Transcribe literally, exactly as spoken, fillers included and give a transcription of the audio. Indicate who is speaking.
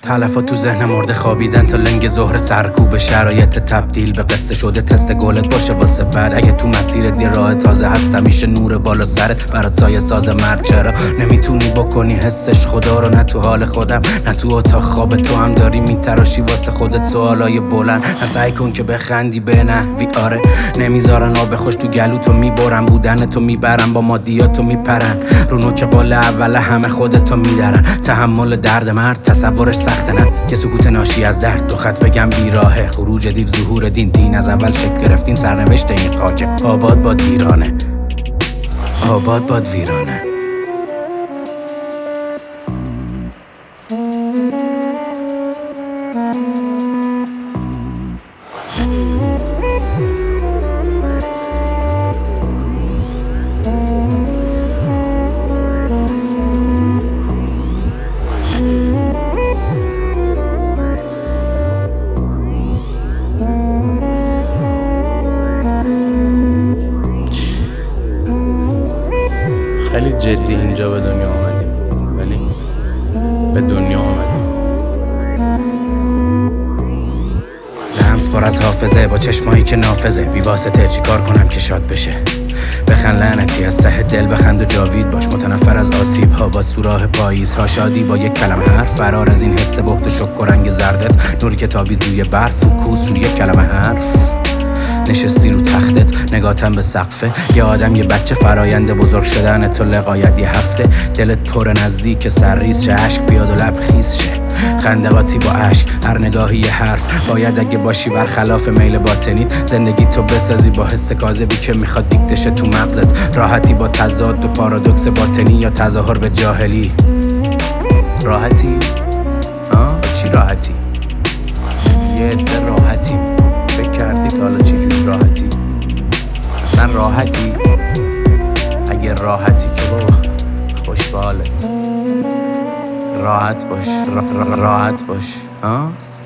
Speaker 1: تلفات تو ذهن مرده خوابیدن تا لنگ ظهر سرکوب شرایط تبدیل به قصه شده. تست گلت باشه واسه بعد اگه تو مسیرت یه راه تازه هست همیشه نور بالا سرت برات سایه ساز مرگ. چرا نمیتونی بکنی حسش خدا رو؟ نه تو حال خودم نه تو اتاق خواب تو هم داری میتراشی واسه خودت سوالای بلند. سعی کن که بخندی به نحوی آره نمیذارن آب خوش تو گلوتو میبرن بودنتو میبرن با مادیاتو میپرن رو نوک قول اول همه خودتو میدارن. تحمل درد مرد تصورش سخته نه یه سکوت ناشی از درد دو خط بگم بیراهه خروج دیو ظهور دین دین از اول شکل گرفتین سرنوشت این خاکه. آباد باد ویرانه آباد باد ویرانه.
Speaker 2: خیلی جدی اینجا به دنیا آمدیم ولی به دنیا آمدیم.
Speaker 1: لمس پر از حافظه با چشمایی که نافذه بی واسطه چی کار کنم که شاد بشه. بخند لعنتی از ته دل بخند و جاوید باش متنفر از آسیب ها با سوراخ پاییز ها. شادی با یک کلمه حرف فرار از این حس بخت و شک و رنگ زردت. نوری که تابید روی برف فوکوس روی یک کلمه حرف. نشستی رو تختت نگاتم به سقفه یه آدم یه بچه فرایند بزرگ شدن تو لقایت یه هفته. دلت پر نزدیک سرریز شه عشق بیاد و لب خیز شه. خندقاتی با عشق هر نگاهی یه حرف باید اگه باشی برخلاف میل باطنیت. زندگی تو بسازی با حس کاذبی که میخواد دیکتشه تو مغزت. راحتی با تضاد و پارادوکس باطنی یا تظاهر به جاهلی. راحتی؟ آه؟ چی راحتی؟ یه عده راحتیم فکر کردی تا حالا چی جوری راحتی؟ اصلا راحتی؟ اگه راحتی که بابا خوش به حالت راحت باش را را راحت باش ها؟